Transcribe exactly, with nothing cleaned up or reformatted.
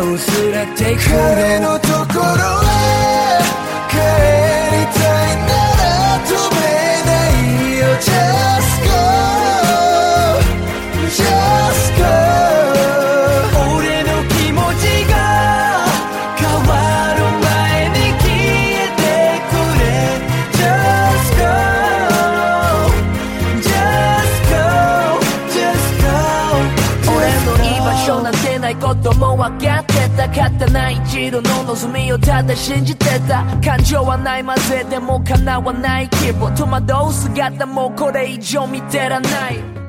薄れてく彼のところへ帰りたいなら止めないよ Just go Just go 俺の気持ちが変わる前に消えてくれ Just go Just go Just go 俺の居場所なんてないことも分かってた勝たない一路の望みをただ信じてた感情はないまぜでも叶わない希望戸惑う姿もこれ以上見てらない